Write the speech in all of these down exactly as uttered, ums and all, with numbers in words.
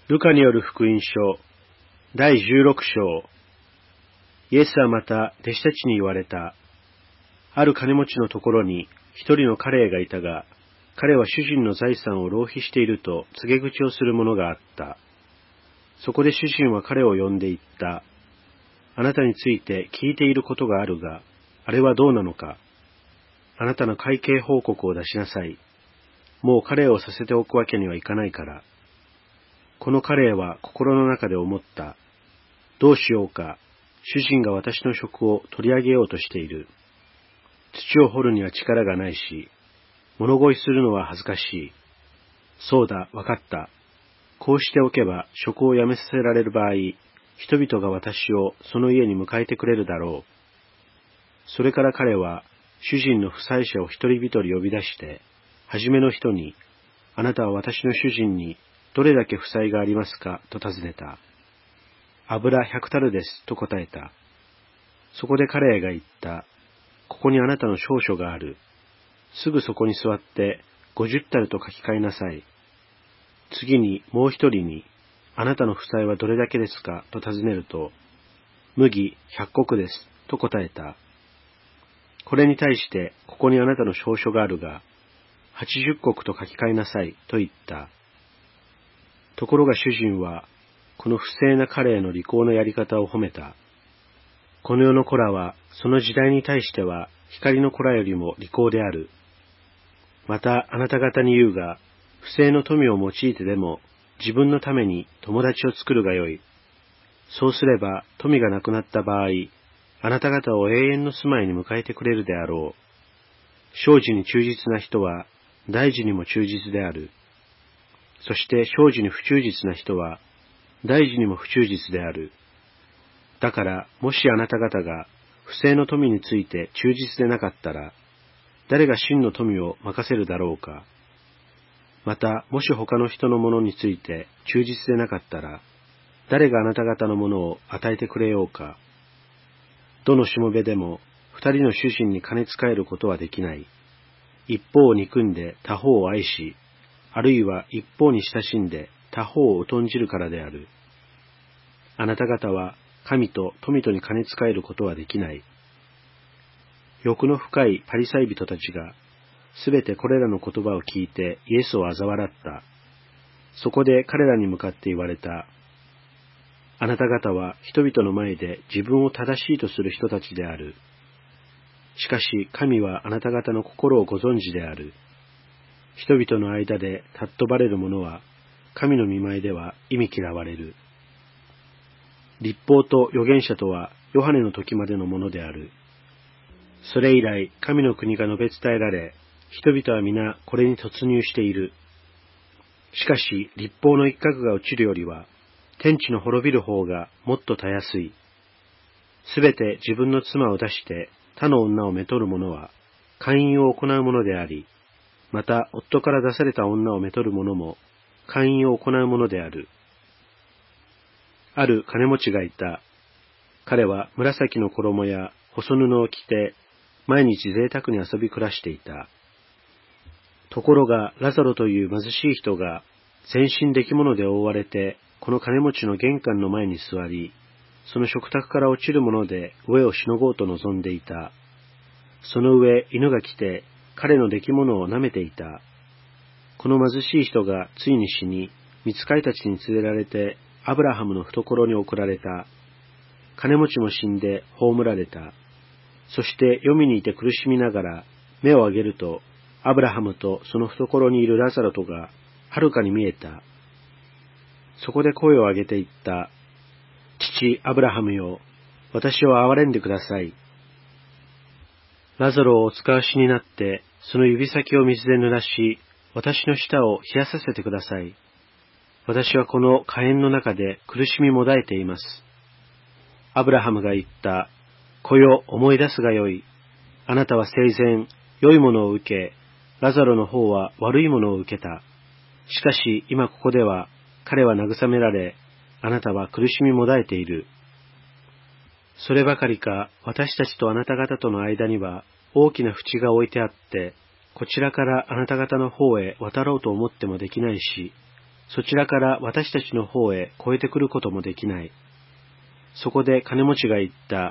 ルカによる福音書だいじゅうろく章。イエスはまた弟子たちに言われた。ある金持ちのところに一人の家霊がいたが、彼は主人の財産を浪費していると告げ口をするものがあった。そこで主人は彼を呼んで言った。あなたについて聞いていることがあるが、あれはどうなのか。あなたの会計報告を出しなさい。もう家霊をさせておくわけにはいかないから。この家霊は心の中で思った。どうしようか。主人が私の職を取り上げようとしている。土を掘るには力がないし、物乞いするのは恥ずかしい。そうだ、わかった。こうしておけば職を辞めさせられる場合、人々が私をその家に迎えてくれるだろう。それから彼は主人の負債者を一人一人呼び出して、はじめの人に、あなたは私の主人にどれだけ負債がありますかと尋ねた。油百樽ですと答えた。そこで彼が言った。ここにあなたの証書がある。すぐそこに座って五十樽と書き換えなさい。次にもう一人に、あなたの負債はどれだけですかと尋ねると、麦百石ですと答えた。これに対して、ここにあなたの証書があるが、八十石と書き換えなさいと言った。ところが主人は、この不正な彼への利口なやり方を褒めた。この世の子らは、その時代に対しては、光の子らよりも利口である。また、あなた方に言うが、不正の富を用いてでも、自分のために友達を作るがよい。そうすれば、富がなくなった場合、あなた方を永遠の住まいに迎えてくれるであろう。小事に忠実な人は、大事にも忠実である。そして小事に不忠実な人は、大事にも不忠実である。だから、もしあなた方が不正の富について忠実でなかったら、誰が真の富を任せるだろうか。また、もし他の人のものについて忠実でなかったら、誰があなた方のものを与えてくれようか。どのしもべでも、二人の主人に金使えることはできない。一方を憎んで他方を愛し、あるいは一方に親しんで他方を疎んじるからである。あなた方は神と富とに金使えることはできない。欲の深いパリサイ人たちが、すべてこれらの言葉を聞いてイエスを嘲笑った。そこで彼らに向かって言われた。あなた方は人々の前で自分を正しいとする人たちである。しかし神はあなた方の心をご存知である。人々の間で尊ばれる者は、神の御前では忌み嫌われる。律法と預言者とは、ヨハネの時までのものである。それ以来、神の国が述べ伝えられ、人々は皆これに突入している。しかし、律法の一角が落ちるよりは、天地の滅びる方がもっとたやすい。すべて自分の妻を出して他の女をめとる者は、姦淫を行うものであり、また、夫から出された女をめとる者も、姦淫を行うものである。ある金持ちがいた。彼は紫の衣や細布を着て、毎日贅沢に遊び暮らしていた。ところが、ラザロという貧しい人が、全身出来物で覆われて、この金持ちの玄関の前に座り、その食卓から落ちるもので飢えをしのごうと望んでいた。その上、犬が来て、彼の出来物を舐めていた。この貧しい人がついに死に、御使いたちに連れられて、アブラハムの懐に送られた。金持ちも死んで葬られた。そして黄泉にいて苦しみながら、目を上げると、アブラハムとその懐にいるラザロとが、はるかに見えた。そこで声を上げて言った。父アブラハムよ、私を憐れんでください。ラザロをお使わしになって、その指先を水で濡らし、私の舌を冷やさせてください。私はこの火炎の中で苦しみもだえています。アブラハムが言った。子よ、思い出すがよい。あなたは生前、良いものを受け、ラザロの方は悪いものを受けた。しかし今ここでは、彼は慰められ、あなたは苦しみもだえている。そればかりか、私たちとあなた方との間には大きな淵が置いてあって、こちらからあなた方の方へ渡ろうと思ってもできないし、 そちらから私たちの方へ越えてくることもできない。そこで金持ちが言った。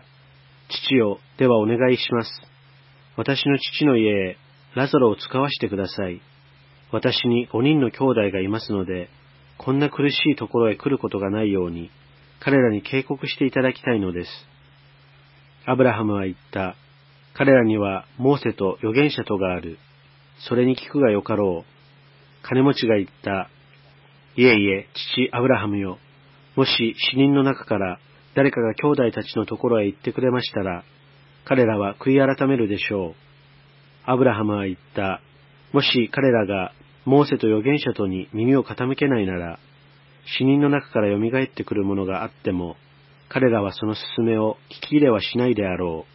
父よ、ではお願いします。私の父の家へラザロを使わしてください。私に五人の兄弟がいますので、こんな苦しいところへ来ることがないように、彼らに警告していただきたいのです。アブラハムは言った。彼らにはモーセと預言者とがある。それに聞くがよかろう。金持ちが言った。いえいえ、父アブラハムよ。もし死人の中から誰かが兄弟たちのところへ行ってくれましたら、彼らは悔い改めるでしょう。アブラハムは言った。もし彼らがモーセと預言者とに耳を傾けないなら、死人の中から蘇ってくるものがあっても、彼らはその勧めを聞き入れはしないであろう。